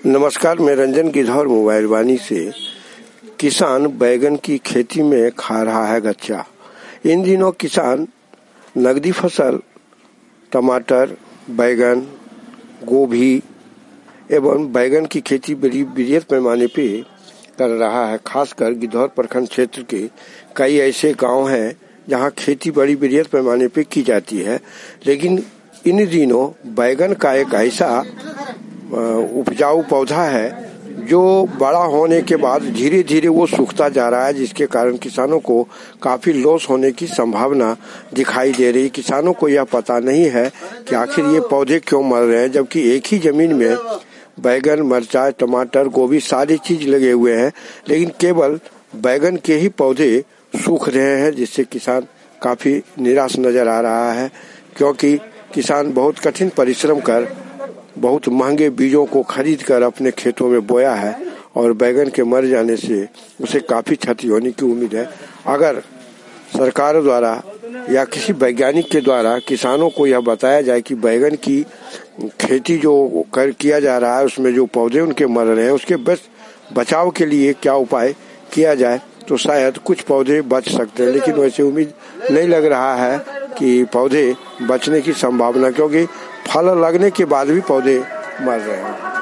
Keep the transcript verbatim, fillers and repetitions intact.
नमस्कार, मैं रंजन गिद्धौर मोबाइल वाणी से। किसान बैगन की खेती में खा रहा है गच्चा। इन दिनों किसान नगदी फसल टमाटर, बैगन, गोभी एवं बैगन की खेती बड़ी बृहद पैमाने पे कर रहा है। खासकर गिद्धौर प्रखंड क्षेत्र के कई ऐसे गांव हैं जहां खेती बड़ी बृहद पैमाने पे की जाती है, लेकिन इन दिनों बैगन का एक ऐसा उपजाऊ पौधा है जो बड़ा होने के बाद धीरे धीरे वो सूखता जा रहा है, जिसके कारण किसानों को काफी लॉस होने की संभावना दिखाई दे रही। किसानों को यह पता नहीं है कि आखिर ये पौधे क्यों मर रहे हैं, जबकि एक ही जमीन में बैगन, मिर्चा, टमाटर, गोभी सारी चीज लगे हुए हैं, लेकिन केवल बैगन के ही पौधे सूख रहे हैं, जिससे किसान काफी निराश नजर आ रहा है। क्योंकि किसान बहुत कठिन परिश्रम कर बहुत महंगे बीजों को खरीद कर अपने खेतों में बोया है और बैगन के मर जाने से उसे काफी क्षति होने की उम्मीद है। अगर सरकार द्वारा या किसी वैज्ञानिक के द्वारा किसानों को यह बताया जाए कि बैगन की खेती जो कर किया जा रहा है उसमें जो पौधे उनके मर रहे हैं उसके बस बचाव के लिए क्या उपाय किया जाए, तो शायद कुछ पौधे बच सकते हैं। लेकिन वैसे उम्मीद नहीं लग रहा है कि पौधे बचने की संभावना, क्योंकि फल लगने के बाद भी पौधे मर रहे हैं।